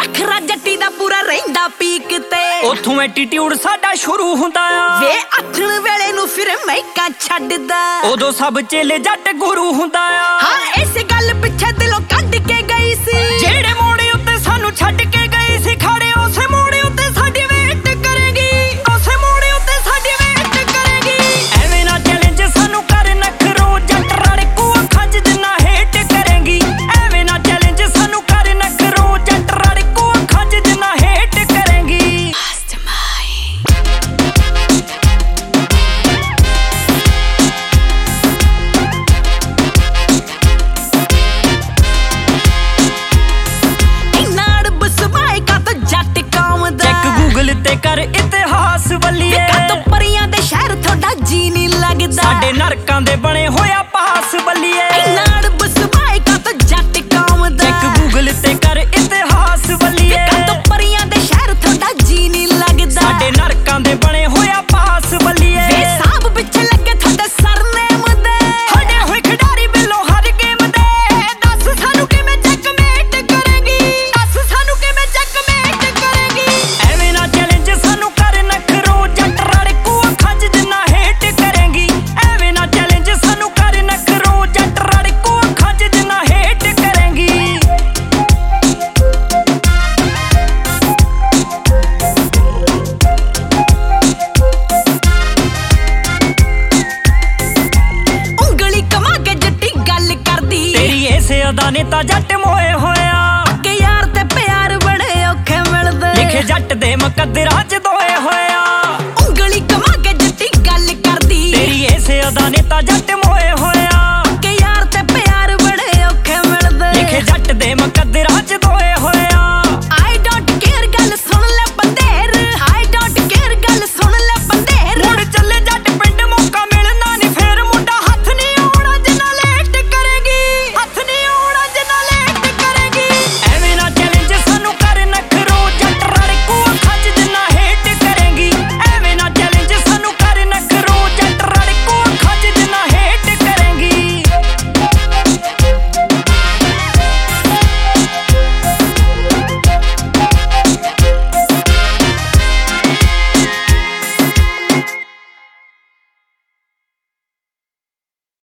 ਨਖਰਾ ਜੱਟੀ ਦਾ ਪੂਰਾ ਰਹਿੰਦਾ ਪੀਕ ਤੇ ਉਥੋਂ ਐਟੀਟਿਊਡ ਸਾਡਾ ਸ਼ੁਰੂ ਹੁੰਦਾ ਆ ਵੇ ਆਥਣ ਵੇਲੇ ਨੂੰ ਫਿਰ ਮੈਕਾਂ ਛੱਡਦਾ ਉਦੋਂ ਸਭ ਚੇਲੇ ਜੱਟ ਗੁਰੂ ਹੁੰਦਾ ਆ ਹਾਂ ਇਸ ਗੱਲ ਪਿੱਛੇ ਦਿਲੋਂ ਕੱਢ ਕੇ ਗਈ ਸੀ ਜਿਹੜੇ ਮੋੜੇ ਉੱਤੇ ਸਾਨੂੰ ਛੱਡ ਕੇ ਗਈ ਸੀ ਖੜੇ ਉਸੇ ਮੋੜੇ ਉੱਤੇ ਸਾਡੀ ਵੇਟ ਕਰੇਗੀ ਉਸੇ ਮੋੜੇ ਉੱਤੇ ਸਾਡੀ ਵੇਟ ਕਰੇਗੀ ਐਵੇਂ ਨਾ ਚੈਲੰਜ ਸਾਨੂੰ ਕਰ ਨਖਰੋ ਜੱਟ ਰੜਕੂ ਅੱਖਾਂ 'ਚ ਜਿੰਨਾ ਹੇਟ ਕਰੇਗੀ ਐਵੇਂ ਨਾ ਚੈਲੰਜ ਸਾਨੂੰ ਕਰ ਨਖਰੋ ਜੱਟ ਰੜਕੂ ਅੱਖਾਂ 'ਚ ਜਿੰਨਾ ਹੇਟ ਕਰੇਗੀ ਚੈੱਕ ਗੂਗਲ ਤੇ ਕਰ ਇਤਿਹਾਸ ਵੱਲੀਏ ਕਾਤੋਂ ਪਰੀਆਂ ਦੇ ਸ਼ਹਿਰ ਤੁਹਾਡਾ ਜੀ ਨਹੀਂ ਲੱਗਦਾ ਸਾਡੇ ਨਰਕਾਂ ਦੇ ਬਣੇ ਹੋਇਆ ਪਾਸ ਵੱਲੀਏ ਨਾੜ ਬਸਵਾਏ ਕਾਤੋਂ ਜੱਟ ਕੌਮ ਦਾ ਚੈੱਕ ਗੂਗਲ ਤੇ ਕਰ ਇਤਿਹਾਸ ਵੱਲੀਏ ਕਾਤੋਂ ਪਰੀਆਂ ਦੇ ਸ਼ਹਿਰ ਤੁਹਾਡਾ ਜੀ ਨਹੀਂ ਲੱਗਦਾ ਸਾਡੇ ਨਰਕਾਂ ਦੇ ਬਣੇ ਹੋਇਆ ਪਾਸ ਵੱਲੀਏ ਵੇ ਸਾਬ ਪਿੱਛੇ ਲੱਗੇ ਤੁਹਾਡੇ ਸਰਨੇਮ ਦੇ ਹਟੇ ਹੋਏ ਖਿਡਾਰੀ ਬਿੱਲੋ ਹਰ ਗੇਮ ਦੇ ਦੱਸ ਸਾਨੂੰ ਕਿਵੇਂ ਚੈੱਕਮੇਟ ਕਰੇਗੀ ਦੱਸ ਸਾਨੂੰ ਕਿਵੇਂ ਚੈੱਕਮੇਟ ਕਰੇਗੀ ਐਵੇਂ ਨਾ ਚੈਲੰਜ ਸਾਨੂੰ ਕਰ ਨਖਰੋ ਜੱਟ ਰੜਕੂ ਅੱਖਾਂ 'ਚ ਜਿੰਨਾ ਹੇਟ ਕਰੇਗੀ ਐਵੇਂ ਨਾ ਚੈਲੰਜ ਸਾਨੂੰ ਕਰ ਨਖਰੋ ਜੱਟ ਰੜਕੂ ਅੱਖਾਂ 'ਚ ਜਿੰਨਾ ਹੇਟ ਕਰੇਗੀ ਉਂਗਲੀ ਕਮਾ ਕੇ ਜੱਟੀ ਗੱਲ ਕਰਦੀ ਤੇਰੀ ਇਸੇ ਅਦਾ ਨੇ ਤਾਂ ਜੱਟ ਮੋਏ ਹੋਇਆ ਕਿ ਯਾਰ ਤੇ ਪਿਆਰ ਬੜੇ ਔਖੇ ਮਿਲਦੇ ਲਿਖੇ ਜੱਟ ਦੇ ਮੁਕੱਦਰਾਂ 'ਚ ਦੋਏ ਹੋਏ